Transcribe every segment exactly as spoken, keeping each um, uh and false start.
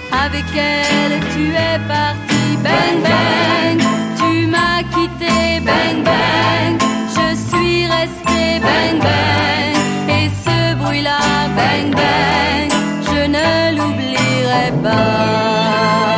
avec elle tu es parti. Bang bang, tu m'as quitté. Bang bang, je suis resté. Bang bang, et ce bruit-là, bang bang, je ne l'oublierai pas.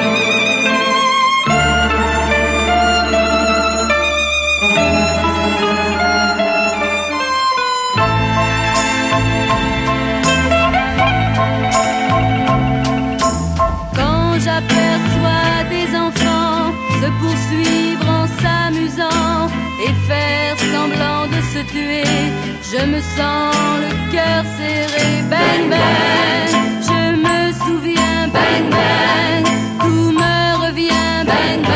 J'aperçois des enfants se poursuivre en s'amusant et faire semblant de se tuer. Je me sens le cœur serré. Bang bang, je me souviens. Bang bang, tout me revient. Bang